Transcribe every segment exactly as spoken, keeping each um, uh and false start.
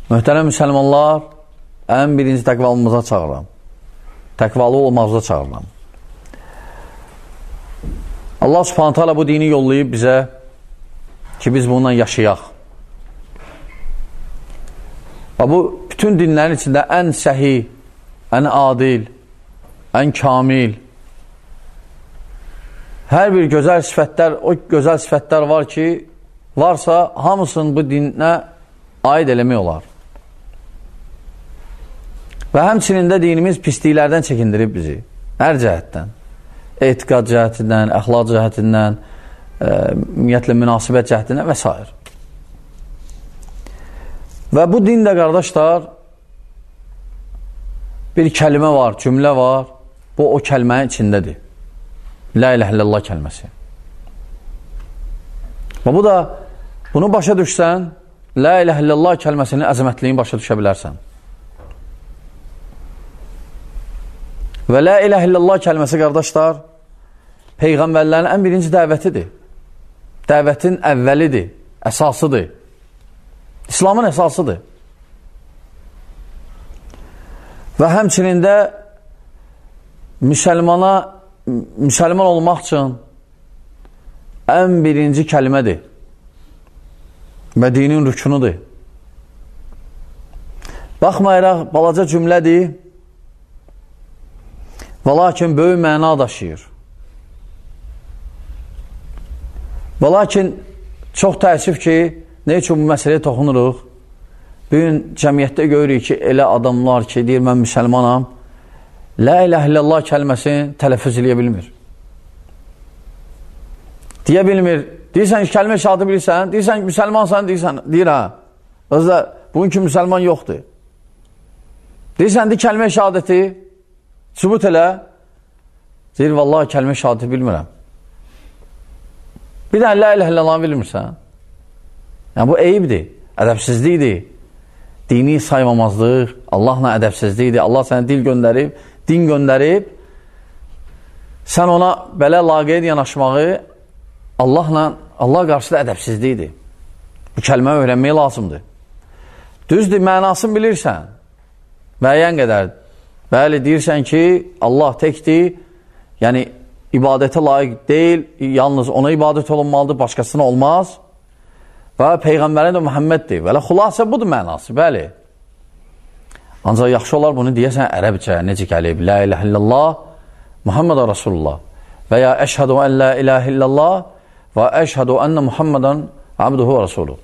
Möhtərəm müsəlmanlar, ən birinci təqvalımıza çağıram. Təqvalı olmağıza çağıram. Allah subhanət hələ bu dini yollayıb bizə ki, biz bununla yaşayaq. Və bu, bütün dinlərin içində ən səhi, ən adil, ən kamil, hər bir gözəl sifətlər, o gözəl sifətlər var ki, varsa, hamısını bu dinə aid eləmək olar. Və həmçinin də dinimiz pisliklərdən çəkindirib bizi, hər cəhətdən. Etiqad cəhətindən, əxlaq cəhətindən, e, ümumiyyətlə münasibət cəhətindən və s. Və bu dində, qardaşlar, bir kəlmə var, cümlə var, bu o kəlmənin içindədir. La ilahe illallah kəlməsi. Və bu da, bunu başa düşsən, la ilahe illallah kəlməsinin əzəmətliyini başa düşə bilərsən. Və la ilahe illallah kəlməsi, qardaşlar, Peyğəmbərlərin ən birinci dəvətidir. Dəvətin əvvəlidir, əsasıdır. İslamın əsasıdır. Və həmçinin də müsəlmana, müsəlman olmaq üçün ən birinci kəlmədir. Və dinin rüknudur. Baxmayaraq, balaca cümlədir. Və lakin böyük məna daşıyır. Və lakin çox təəssüf ki, nə üçün bu məsələyə toxunuruq? Bugün cəmiyyətdə görürük ki, elə adamlar ki, deyir, mən müsəlmanam, la ilahe illallah kəlməsini tələffüz eləyə bilmir. Deyə bilmir. Deyirsən ki, kəlmə şahadı bilirsən, deyirsən ki, müsəlmansan, deyirsən, deyir ha. Özdə, bugünkü müsəlman yoxdur. Deyirsən, deyir, kəlmə şahadəti sübut elə, deyir, vallahi kəlmə şahadəti bilmirəm. Bir dənə la ilahe illallah bilmirsən. Yəni, bu eyibdir, ədəbsizlikdir, dini saymamazlıq, Allahla ədəbsizlikdir, Allah sənə dil göndərib, din göndərib, sən ona belə laqeyd yanaşmağı Allahla, Allah qarşısında ədəbsizlikdir. Bu kəlməni öyrənmək lazımdır. Düzdür, mənasını bilirsən, müəyyən qədərdir. Bəli, deyirsən ki, Allah təkdir, yəni ibadətə layiq deyil, yalnız ona ibadət olunmalıdır, başqasına olmaz. Və Peyğəmbərin də Muhammeddir. Və xülasə budur mənası, bəli. Ancaq yaxşı olar bunu deyəsən ərəbcə, necə gəlib? La ilahe illallah, Muhammedən Rasulullah. Və ya əşhədu ən la ilahe illallah və əşhədu ənə Muhammedən abduhu və Rasuluhu.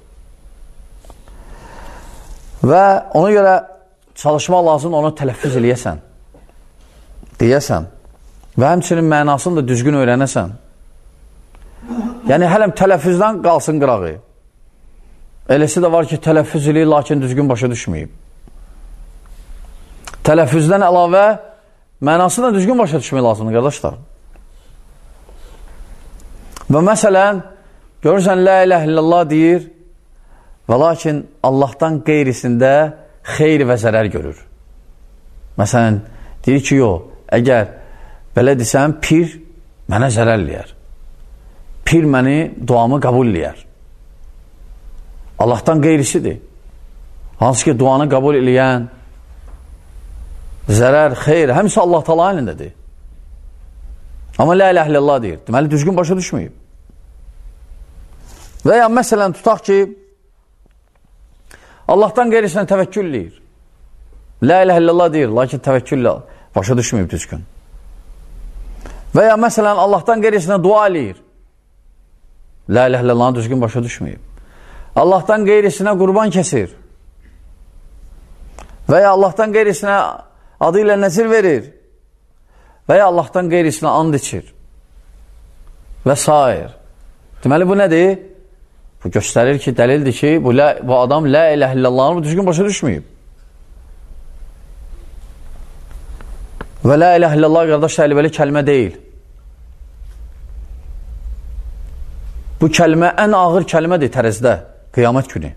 Və ona görə çalışmaq lazım, onu tələffüz eləyəsən, deyəsən və həmçinin mənasını da düzgün öyrənəsən. Yəni, hələm tələffüzdən qalsın qırağı. Eləsi də var ki, tələffüz eləyir, lakin düzgün başa düşməyib. Tələffüzdən əlavə mənasını da düzgün başa düşmək lazımdır, qardaşlar. Və məsələn, görürsən, la ilahe illallah deyir və lakin Allahdan qeyrisində xeyr və zərər görür. Məsələn, deyir ki, yox, əgər belə desəm, pir mənə zərər eləyər. Pir məni, duamı qəbul eləyər. Allahdan qeyrisidir. Hansı ki, duanı qəbul eləyən, zərər, xeyr, həmisi Allah Taala əlindədir. Amma la ilahe illallah deyir. Deməli, düzgün başa düşməyib. Və ya məsələn, tutaq ki, Allahdan qeyrisinə təvəkkül eləyir. La ilahe illallah deyir, lakin təvəkküllə başa düşməyib düzgün. Və ya məsələn, Allahdan qeyrisinə dua eləyir. La ilahe illallahı düzgün başa düşməyib. Allahdan qeyrisinə qurban kəsir. Və ya Allahdan qeyrisinə adı ilə nəzir verir. Və ya Allahdan qeyrisinə and içir. Və s. Deməli, bu nədir? Bu göstərir ki, dəlildir ki, bu, la, bu adam la ilahe illallahını düzgün başa düşməyib. Və la ilahe illallah, qardaşlar, belə kəlmə deyil. Bu kəlmə ən ağır kəlmədir tərəzdə, qiyamət günü.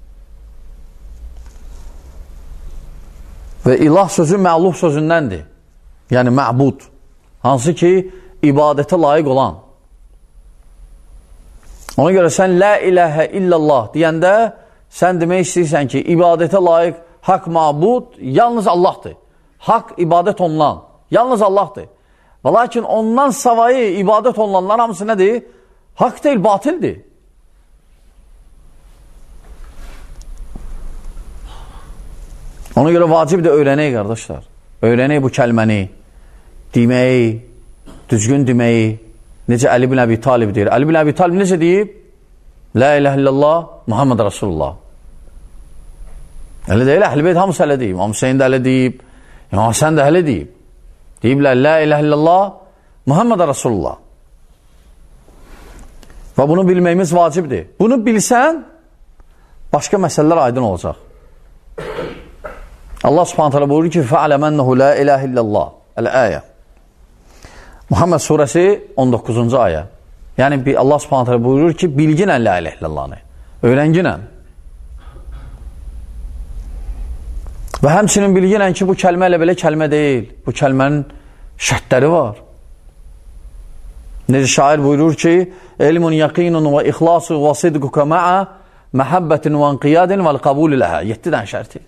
Və ilah sözü məluh sözündəndir. Yəni məbud. Hansı ki, ibadətə layiq olan. Ona görə sən la ilahə illallah deyəndə sən demək istəyirsən ki, ibadətə layiq haqq mabud yalnız Allahdır. Haqq ibadət olunan yalnız Allahdır. Və lakin ondan savayı ibadət olunanlar hamısı nədir? Haqq deyil, batildir. Ona görə vacibdir öyrənək, qardaşlar. Öyrənək bu kəlməni, deməyi, düzgün deməyi. Necə Əli bin Əbi Talib deyir. Əli bin Əbi Talib necə deyib? La ilahe illallah, Muhammed Rasulullah. Elə deyil, Əhl-i Beyt hamısı elə deyib. İmam Hüseyin də elə deyib, İmam Həsən də elə deyib. Deyiblər, la ilahe illallah, Muhammed Rasulullah. Və bunu bilməyimiz vacibdir. Bunu bilsən, başqa məsələlər aydın olacaq. Allah subhanahu teala buyurur ki, fa'aləmənəhu la ilahe illallah. Əl-əyə. Muhammed surəsi on doqquzuncu ayə. Yəni, Allah subhanahu teala buyurur ki, bilginən la ilahe illallahını. Öyrənginən. Və həmçinin bilginən ki, bu kəlmə ilə belə kəlmə deyil. Bu kəlmənin şərtləri var. Necə şair buyurur ki, elmun yaqinun və ixlasu və sidquka ma'a məhəbbətin və inqiyadin və qəbul ləhə. yeddi dən şərti.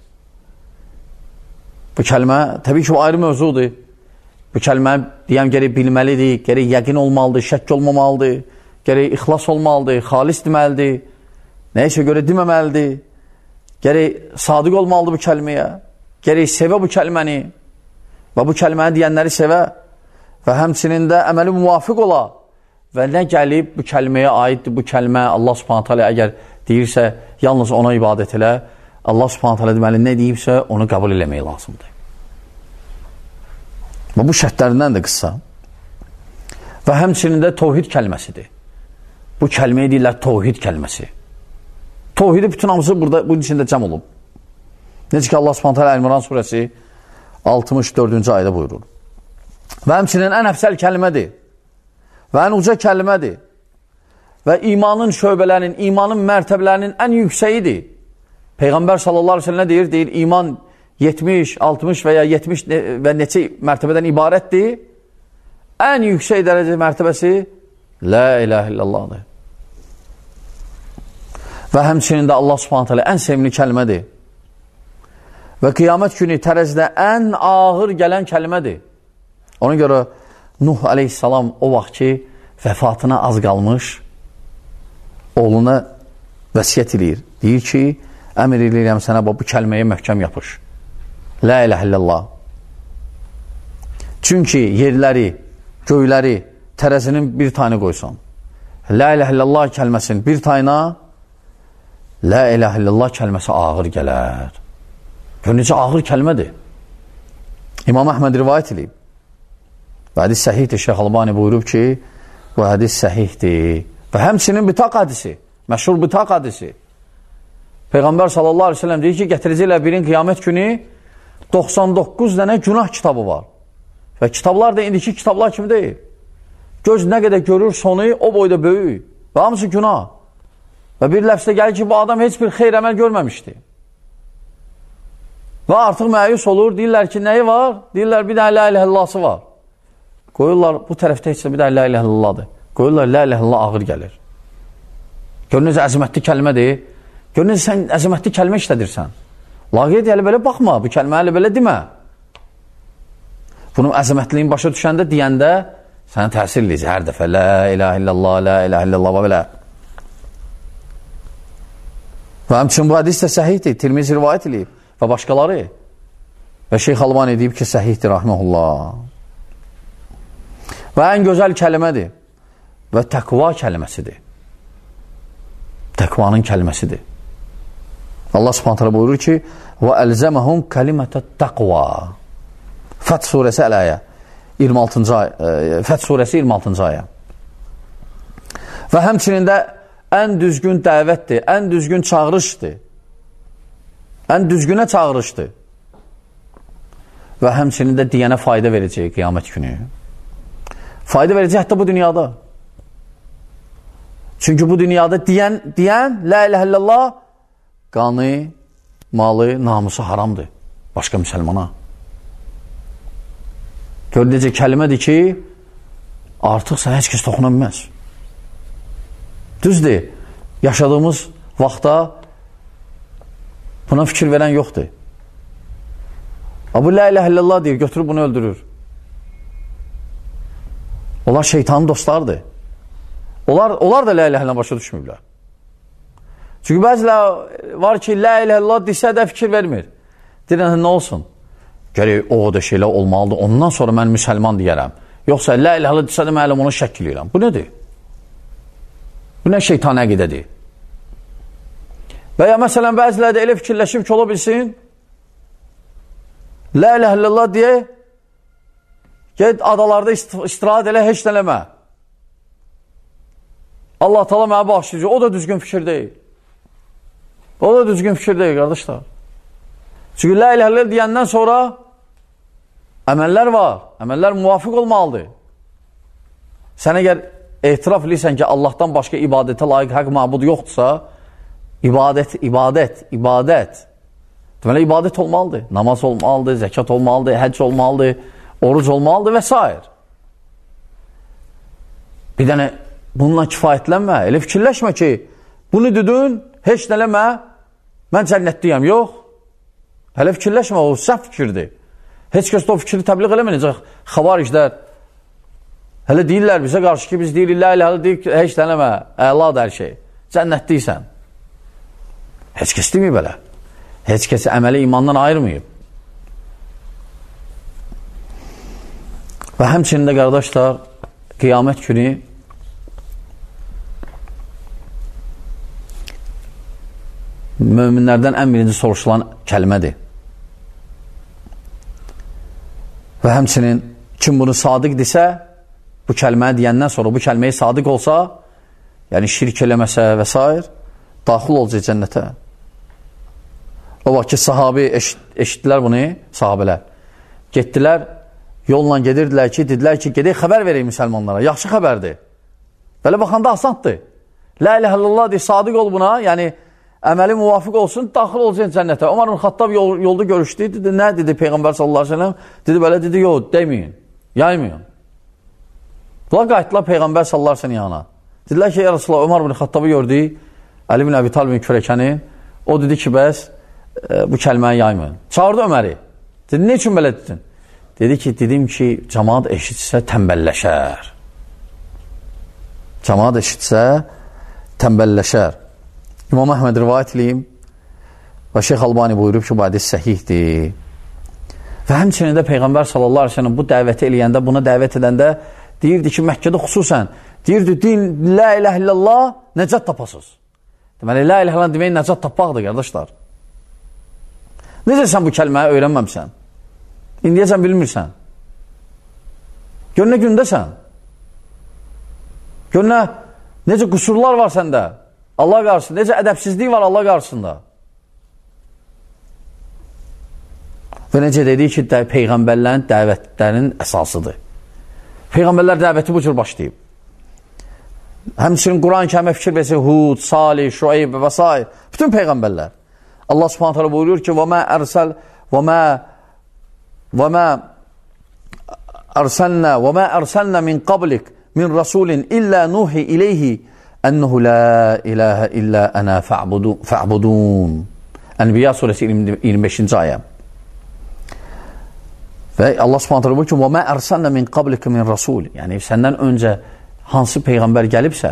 Bu kəlmə, təbii ki, bu ayrı mövzudur. Bu kəlmə, deyəm, gərək bilməlidir, gərək yəqin olmalıdır, şəkk olmamalıdır, gərək ixlas olmalıdır, xalis deməlidir, nəyəsə görə deməməlidir, gərək sadiq olmalıdır bu kəlməyə, gərək sevə bu kəlməni və bu kəlməni deyənləri sevə və həmçinin də əməli müvafiq ola və nə gəlib bu kəlməyə aiddir, bu kəlmə Allah subhanahu teala əgər deyirsə, yalnız ona ibadət elə, Allah subhanahu teala deməli nə deyibsə, onu qəbul eləmək lazımdır. Və bu şərtlərindən də qısa. Və həmçinin də tohid kəlməsidir. Bu kəlməyə deyirlər tohid kəlməsi. Tohidi bütün hamısı burada, bunun içində cəm olub. Necə ki Allah subhanahu teala Əl-İmran surəsi altmış dördüncü ayda buyurur. Və həmçinin ən əfsəl kəlmədir. Və ən uca kəlmədir. Və imanın şöbələrinin, imanın mərtəbələrinin ən yüksəyidir. Peyğəmbər sallallahu aleyhi ve sellem nə deyir? Deyir, iman yetmiş, altmış və ya yetmiş və neçə mərtəbədən ibarətdir. Ən yüksək dərəcə mərtəbəsi la ilahe illallahdır. Və həmçinin də Allah subhanahu teala ən sevimli kəlmədir. Və qiyamət günü tərəzidə ən ağır gələn kəlmədir. Ona görə Nuh aleyhissalam o vaxt ki, vəfatına az qalmış, oğluna vəsiyyət edir. Deyir ki, əmr edirəm sənə bu kəlməyə möhkəm yapış. La ilahe illallah. Çünki yerləri, göyləri, tərəzinin bir tane qoysan, la ilahe illallah kəlməsin bir tayına, la ilahe illallah kəlməsi ağır gələr. Gör necə ağır kəlmədir. İmam Əhməd rivayət edib. Və hədis səhihdir. Şeyx Albani buyurub ki, bu hədis səhihdir. Və həmçinin bitaq hədisi, məşhur bitaq hədisi. Peyğəmbər sallallahu aleyhi ve sellem deyir ki, gətirəcəklər birin qiyamət günü doxsan doqquz dənə günah kitabı var. Və kitablar da indiki kitablar kimi deyil. Göz nə qədər görür sonu o boyda böyük. Və hamısı günah. Və bir ləfsdə gəlir ki, bu adam heç bir xeyr əməl görməmişdi. Və artıq məyus olur, deyirlər ki, nəyi var? Deyirlər, bir dənə la ilahe illallahı var. Qoyurlar, bu tərəfdə heç də bir dənə la ilahe illallahdır. Qoyurlar, la ilahe illallah ağır gəlir. Görünüz, əzəmətli kəlmədir. Görünüz, sən əzəmətli kəlmə işlədirsən. Laqeyd elə belə baxma, bu kəlmə elə belə demə. Bunun əzəmətliyin başa düşəndə, deyəndə, sənə təsir eləyəcək hər dəfə. La ilahe illallah, la ilahe illallah və belə. Və həmçin bu hədis də səhihdir, Tirmizi rivayət edib və başqaları. Və Şeyx Albani deyib ki, səhihdir, rahməhullah. Və ən gözəl kəlmədir və təqva kəlməsidir. Təqvanın kəlməsidir. Allah subhanahu teala buyurur ki, və əlzəməhum kəlimətət təqva. Fəth surəsi əl-əyə. iyirmi altıncı ayə. Fəth surəsi iyirmi altıncı ayə. Və həmçinin də ən düzgün dəvətdir, ən düzgün çağırışdır. Ən düzgünə çağırışdır. Və həmçinin də deyənə fayda verəcək qiyamət günü. Fayda verəcək hətta bu dünyada. Çünki bu dünyada deyən, deyən la ilahe illallah qanı, malı, namusu haramdır başqa müsəlmana. Gör necə kəlmədir ki, artıq sən heç kəs toxuna bilməz. Düzdür, yaşadığımız vaxtda Buna fikir verən yoxdur. Bu la ilahe illallah deyir, götürüb bunu öldürür. Onlar şeytanın dostlarıdır. Onlar, onlar da la ilahe illallah başa düşmürlər. Çünki bəzilə var ki, la ilahe illallah desə də fikir vermir. Deyirən, nə olsun? Gərək o da şeylə olmalıdır, ondan sonra mən müsəlman deyərəm. Yoxsa la ilahe illallah desə də məlum onu şəkil edirəm. Bu nədir? Bu nə şeytan əqidədir? Və ya məsələn, bəzilə də elə fikirləşib ki, ola bilsin, la ilahe illallah deyə, ged adalarda istirahət elə, heç nələmə. Allah Taala mənə bağışlayacaq. O da düzgün fikir deyil. O da düzgün fikir deyil, qardaşlar. Çünki la ilahe illallah deyəndən sonra əməllər var. Əməllər müvafiq olmalıdır. Sən əgər etiraf edirsən ki, Allahdan başqa ibadətə layiq haqq məbud yoxdursa, ibadət, ibadət, ibadət. Deməli, ibadət olmalıdır. Namaz olmalıdır, zəkat olmalıdır, həcc olmalıdır, oruc olmalıdır və s. Bir dənə bununla kifayətlənmə. Elə fikirləşmə ki, bunu düdün, heç nələmə, mən cənnətdiyəm. Yox. Hələ fikirləşmə, o səhv fikirdir. Heç kəs də o fikri təbliğ eləməyəcək. Xavariclər hələ deyirlər bizə qarşı ki, biz deyirik, la ilahe deyik, heç nələmə, əladır hər şey. Cənnətdiysən. Heç kəs deməyib belə. Heç kəsi əməli imandan ayırmayıb. Və həmçinin də qardaşlar, qiyamət günü möminlərdən ən birinci soruşulan kəlmədir. Və həmçinin kim bunu sadiq desə, bu kəlməni deyəndən sonra, bu kəlməyi sadiq olsa, yəni şirk eləməsə və s. daxil olacaq cənnətə. O vaxt ki, sahabi eşit, eşitdilər bunu, sahabələr. Getdilər, yolla gedirdilər ki, dedilər ki, gedək xəbər verək müsəlmanlara. Yaxşı xəbərdir. Belə baxanda asandır. La ilahe illallah deyir, sadiq ol buna, yəni əməli müvafiq olsun, daxil olacaq cənnətə. Ömər ibn Xattab yol, yolda görüşdü, dedi, nə dedi Peyğəmbər sallallahu aleyhi ve sellem? Dedi, belə dedi, yox, deməyin, yaymayın. Bunlar qayıtdılar Peyğəmbər sallallahu aleyhi ve sellem yanına. Dedilər ki, ya Resulallah, Ömər ibn Xattabı gördü, Əli ibn Əbi Talibin kürəkəni, o dedi ki, bəs e, bu kəlməni yaymayın. Çağırdı Öməri. Dedi, ne üçün belə dedin? Dedi ki, dedim ki, cəmaat eşitsə tənbəlləşər. Cəmaat eşitsə tənbəlləşər. İmam Əhməd rivayət edeyim və Şeyx Albani buyurub ki, bu hədis səhihdir. Və həmçinin də Peyğəmbər sallallahu aleyhi ve sellem bu dəvəti eləyəndə, buna dəvət edəndə deyirdi ki, Məkkədə xüsusən deyirdi, din, la ilahe illallah nəcat tapasız. Deməli, la ilahe illallah demək nəcat tapmaqdır, qardaşlar. Necə sən bu kəlməyi öyrənməmsən? İndiyəcən bilmirsən. Gör nə gündəsən? Gör nə, necə qüsurlar var səndə? Allah qarşısında, necə ədəbsizlik var Allah qarşısında? Və necə dedik ki, də, Peyğəmbərlərin dəvətlərinin əsasıdır. Peyğəmbərlər dəvəti bu cür başlayıb. Həmçinin Quran-ı Kərimə fikir versə, Hud, Salih, Şuayb və s. Bütün Peyğəmbərlər. Allah Subhanahu taala buyurur ki, وَمَا أَرْسَلْ وَمَا وَمَا أَرْسَلْنَا وَمَا أَرْسَلْنَا مِنْ قَبْلِكَ مِنْ رَسُولٍ إِلَّا نُوحِي إِلَيْهِ أَنَّهُ لَا إِلَٰهَ إِلَّا أَنَا فَاعْبُدُونَ. Ənbiya surəsi iyirmi beşinci ayə. Və Allah Subhanahu taala buyurur ki, وَمَا أَرْسَلْنَا مِنْ قَبْلِكَ مِنْ رَسُولٍ. Yəni səndən öncə hansı peyğəmbər gəlibsə,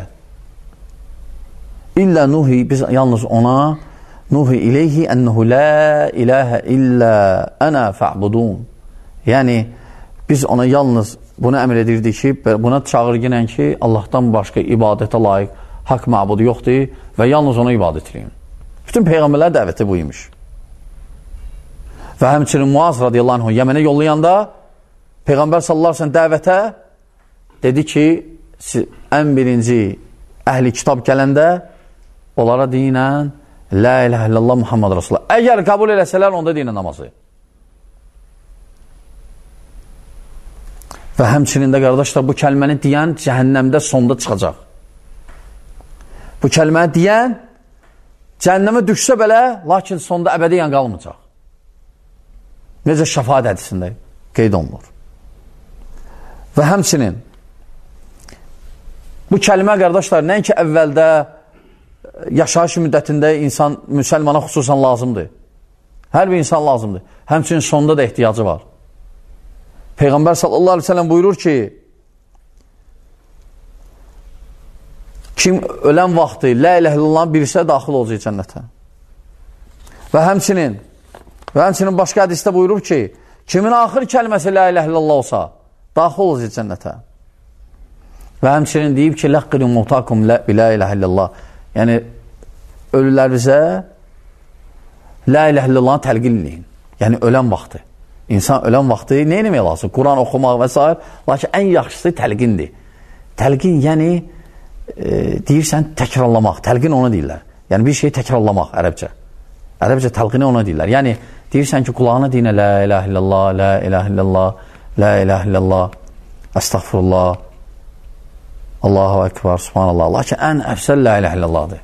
illə Nuhi, biz yalnız ona Nuhi ileyhi ennehu la ilahe illa ana fa'budun. Yəni biz ona yalnız bunu əmr edirdik ki, buna çağır gələn ki, Allahdan başqa ibadətə layiq haqq məbudu yoxdur və yalnız ona ibadət edin. Bütün peyğəmbərlər dəvəti bu imiş. Və həmçinin Muaz radiyallahu anh Yəmənə yollayanda Peyğəmbər sallallahu aleyhi ve sellem dəvətə dedi ki, ən birinci əhli kitab gələndə onlara deyinən la ilahe illallah Muhammed Rasulullah. Əgər qəbul eləsələr, onda deyinən namazı. Və həmçinin də qardaşlar, bu kəlməni deyən cəhənnəmdə sonda çıxacaq. Bu kəlməni deyən cəhənnəmə düşsə belə, lakin sonda əbədiyyən qalmayacaq. Necə şəfaət hədisində qeyd olunur. Və həmçinin bu kəlmə qardaşlar, nəinki əvvəldə yaşayış müddətində insan müsəlmana xüsusən lazımdır. Hər bir insan lazımdır. Həmçinin sonda da ehtiyacı var. Peyğəmbər sallallahu aleyhi ve sellem buyurur ki, kim ölən vaxtı la ilahe illallah bilirsə daxil olacaq cənnətə. Və həmçinin və həmçinin başqa hədisdə buyurur ki, kimin axır kəlməsi la ilahe illallah olsa daxil olacaq cənnətə. Və həmçinin deyib ki, ləqqinin mutakum la ilahe illallah. Yəni, ölülərimizə la ilahe illallahı təlqin eləyin. Yəni, ölən vaxtı. İnsan ölən vaxtı nə eləmək lazım? Quran oxumaq və s. Lakin ən yaxşısı təlqindir. Təlqin, yəni, e, deyirsən təkrarlamaq. Təlqin ona deyirlər. Yəni, bir şeyi təkrarlamaq ərəbcə. Ərəbcə təlqini ona deyirlər. Yəni, deyirsən ki, qulağına deyinə la ilahe illallah, la ilahe illallah, la ilahe illallah, əstəğfurullah, Allahu Ekber, subhanallah. Lakin ən əfsəl la ilahe illallahdır.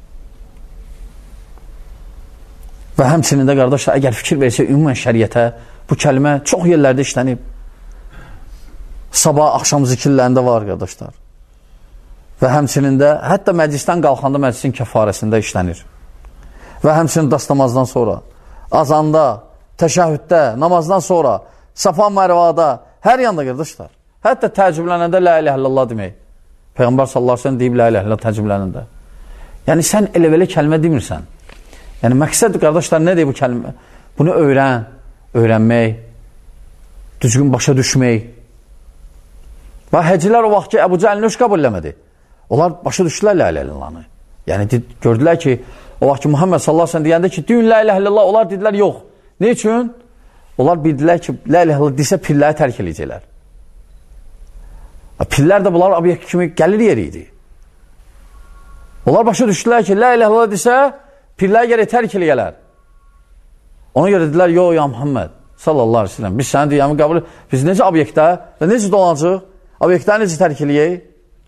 Və həmçinin də qardaşlar, əgər fikir versə ümumən şəriətə, bu kəlmə çox yerlərdə işlənib. Sabah, axşam zikirlərində var, qardaşlar. Və həmçinin də, hətta məclisdən qalxanda məclisin kəfarəsində işlənir. Və həmçinin dastamazdan sonra, azanda, təşəhhüddə, namazdan sonra, Safa Mərvada, hər yanda, qardaşlar. Hətta təəccüblənəndə la ilahe illallah demək. Peyğəmbər sallallahu aleyhi ve sellem deyib la ilahe illallah təəccüblənəndə. Yəni, sən elə-belə kəlmə demirsən. Yəni, məqsəd, qardaşlar, nədir bu kəlmə? Bunu öyrən, öyrənmək, düzgün başa düşmək. Və həcilər o vaxt ki, Əbu Cəhəl nöş qəbul eləmədi. Onlar başa düşdülər la ilahe illallahı. Yəni, gördülər ki, o vaxt ki, Muhammed sallallahu aleyhi ve sellem deyəndə ki, düyün la ilahe illallah, onlar dedilər, yox. Ne üçün? Onlar bildilər ki, la ilahe illallah desə pilləri tərk edəcəklər. Pillər də bunlar obyekt kimi gəlir yeri idi. Onlar başa düşdülər ki, la ilahe illallah desə, pillər gərək tərk edəcəklər. Ona görə dedilər, yox ya Muhammed sallallahu aleyhi ve sellem, biz səni deyəmi qəbul, biz necə obyektə və necə dolanacaq, obyektləri necə tərk edəcək?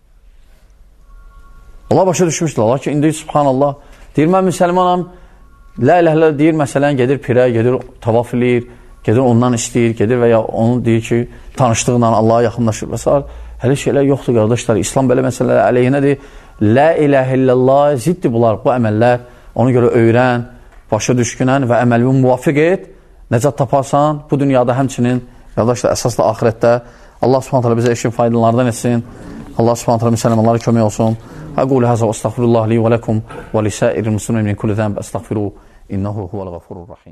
Allah başa düşmüşdür. Allah ki, indi subhanallah, deyir, mən müsəlmanam, la ilahe illallah deyir, məsələn, gedir pirə, gedir tavaf eləyir, gedir ondan istəyir, gedir və ya onu deyir ki, tanışdığından Allaha yaxınlaşır və s. Hələ şeylər yoxdur, qardaşlar. İslam belə məsələlər əleyhinədir. La ilahe illallah ziddir bunlar, bu əməllər. Ona görə öyrən, başa düşkünən və əməlini müvafiq et. Nəcat taparsan, bu dünyada həmçinin, qardaşlar, əsaslı axirətdə Allah subhanət hələ bizə eşin faydalardan etsin. Allah subhanət hələ müsəlmanlara kömək olsun. Əqulu həzə və əstəğfirullah li və ləkum və lisəir-i müslümin min kulli zənb əstəğfiru innəhu huvəl-ğafurur-rahim.